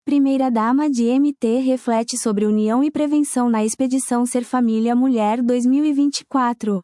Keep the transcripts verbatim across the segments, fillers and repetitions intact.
Primeira-Dama de M T reflete sobre união e prevenção na Expedição Ser Família Mulher dois mil e vinte e quatro.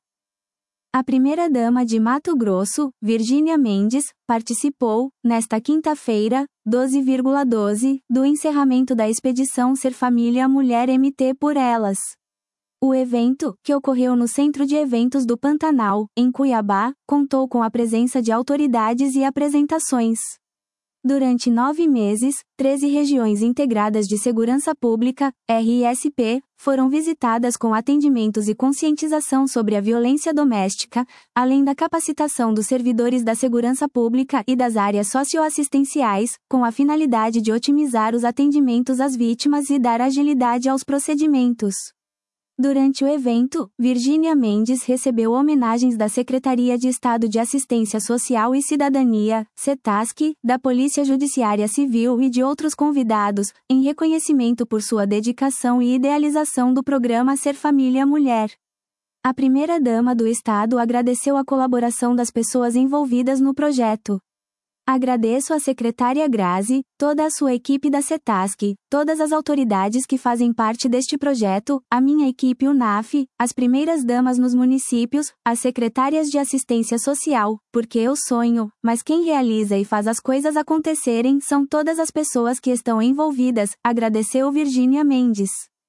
A primeira-dama de Mato Grosso, Virgínia Mendes, participou, nesta quinta-feira, doze de doze, do encerramento da Expedição Ser Família Mulher M T por Elas. O evento, que ocorreu no Centro de Eventos do Pantanal, em Cuiabá, contou com a presença de autoridades e apresentações. Durante nove meses, treze regiões integradas de segurança pública, R S P, foram visitadas com atendimentos e conscientização sobre a violência doméstica, além da capacitação dos servidores da segurança pública e das áreas socioassistenciais, com a finalidade de otimizar os atendimentos às vítimas e dar agilidade aos procedimentos. Durante o evento, Virgínia Mendes recebeu homenagens da Secretaria de Estado de Assistência Social e Cidadania, CETASC, da Polícia Judiciária Civil e de outros convidados, em reconhecimento por sua dedicação e idealização do programa Ser Família Mulher. A primeira-dama do Estado agradeceu a colaboração das pessoas envolvidas no projeto. Agradeço à secretária Grazi, toda a sua equipe da CETASC, todas as autoridades que fazem parte deste projeto, a minha equipe UNAF, as primeiras damas nos municípios, as secretárias de assistência social, porque eu sonho, mas quem realiza e faz as coisas acontecerem são todas as pessoas que estão envolvidas, agradeceu Virgínia Mendes.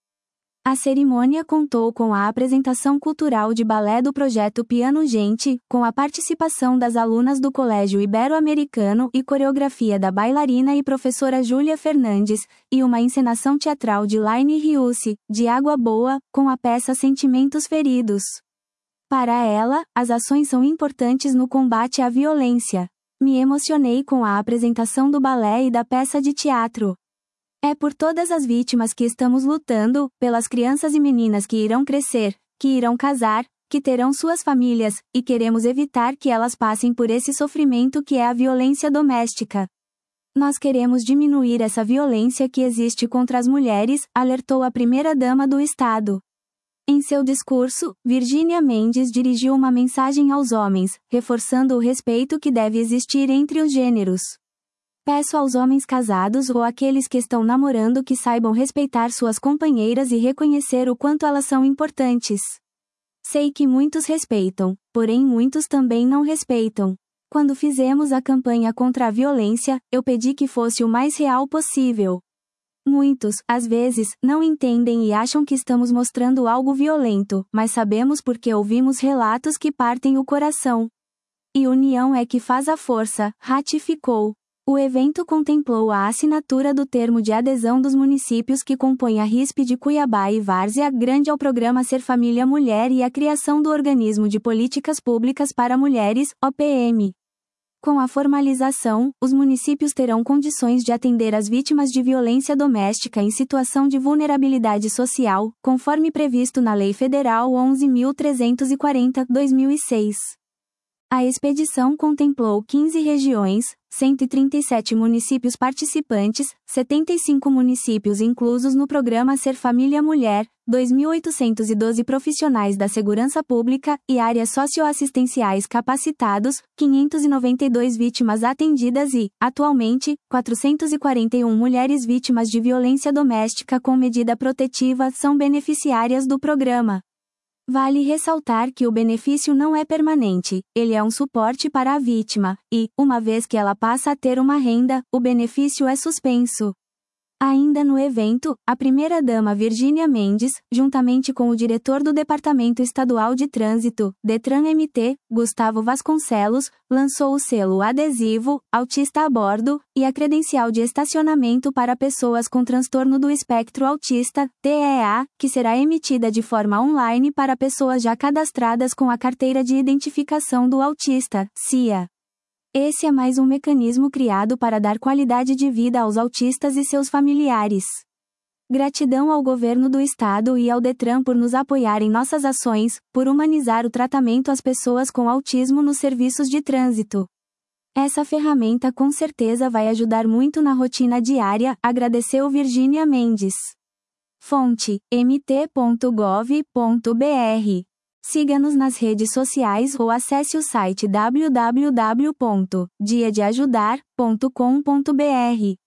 A cerimônia contou com a apresentação cultural de balé do projeto Piano Gente, com a participação das alunas do Colégio Ibero-Americano e coreografia da bailarina e professora Júlia Fernandes, e uma encenação teatral de Laine Riussi, de Água Boa, com a peça Sentimentos Feridos. Para ela, as ações são importantes no combate à violência. Me emocionei com a apresentação do balé e da peça de teatro. É por todas as vítimas que estamos lutando, pelas crianças e meninas que irão crescer, que irão casar, que terão suas famílias, e queremos evitar que elas passem por esse sofrimento que é a violência doméstica. Nós queremos diminuir essa violência que existe contra as mulheres, alertou a primeira-dama do Estado. Em seu discurso, Virgínia Mendes dirigiu uma mensagem aos homens, reforçando o respeito que deve existir entre os gêneros. Peço aos homens casados ou aqueles que estão namorando que saibam respeitar suas companheiras e reconhecer o quanto elas são importantes. Sei que muitos respeitam, porém muitos também não respeitam. Quando fizemos a campanha contra a violência, eu pedi que fosse o mais real possível. Muitos, às vezes, não entendem e acham que estamos mostrando algo violento, mas sabemos porque ouvimos relatos que partem o coração. E união é que faz a força, ratificou. O evento contemplou a assinatura do termo de adesão dos municípios que compõem a R I S P de Cuiabá e Várzea Grande ao programa Ser Família Mulher e a criação do Organismo de Políticas Públicas para Mulheres, O P M. Com a formalização, os municípios terão condições de atender as vítimas de violência doméstica em situação de vulnerabilidade social, conforme previsto na Lei Federal onze mil trezentos e quarenta, dois mil e seis. A expedição contemplou quinze regiões, cento e trinta e sete municípios participantes, setenta e cinco municípios inclusos no programa Ser Família Mulher, dois mil oitocentos e doze profissionais da segurança pública e áreas socioassistenciais capacitados, quinhentas e noventa e duas vítimas atendidas e, atualmente, quatrocentas e quarenta e uma mulheres vítimas de violência doméstica com medida protetiva são beneficiárias do programa. Vale ressaltar que o benefício não é permanente, ele é um suporte para a vítima, e, uma vez que ela passa a ter uma renda, o benefício é suspenso. Ainda no evento, a primeira-dama Virgínia Mendes, juntamente com o diretor do Departamento Estadual de Trânsito, Detran M T, Gustavo Vasconcelos, lançou o selo adesivo, Autista a Bordo, e a credencial de estacionamento para pessoas com transtorno do espectro autista, T E A, que será emitida de forma online para pessoas já cadastradas com a Carteira de Identificação do Autista, C I A. Esse é mais um mecanismo criado para dar qualidade de vida aos autistas e seus familiares. Gratidão ao Governo do Estado e ao Detran por nos apoiar em nossas ações, por humanizar o tratamento às pessoas com autismo nos serviços de trânsito. Essa ferramenta com certeza vai ajudar muito na rotina diária, agradeceu Virgínia Mendes. Fonte: m t ponto gov ponto b r. Siga-nos nas redes sociais ou acesse o site w w w ponto dia de ajudar ponto com ponto b r.